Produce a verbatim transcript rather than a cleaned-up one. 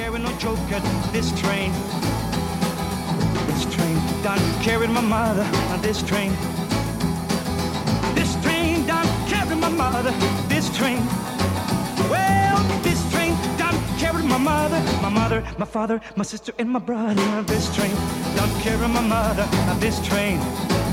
carry no joker, this train. This train done carried my mother on this train. This train done carried my mother, this train. Well, this train done carried my mother, my mother, my father, my sister, and my brother. This train done carried my mother on this train.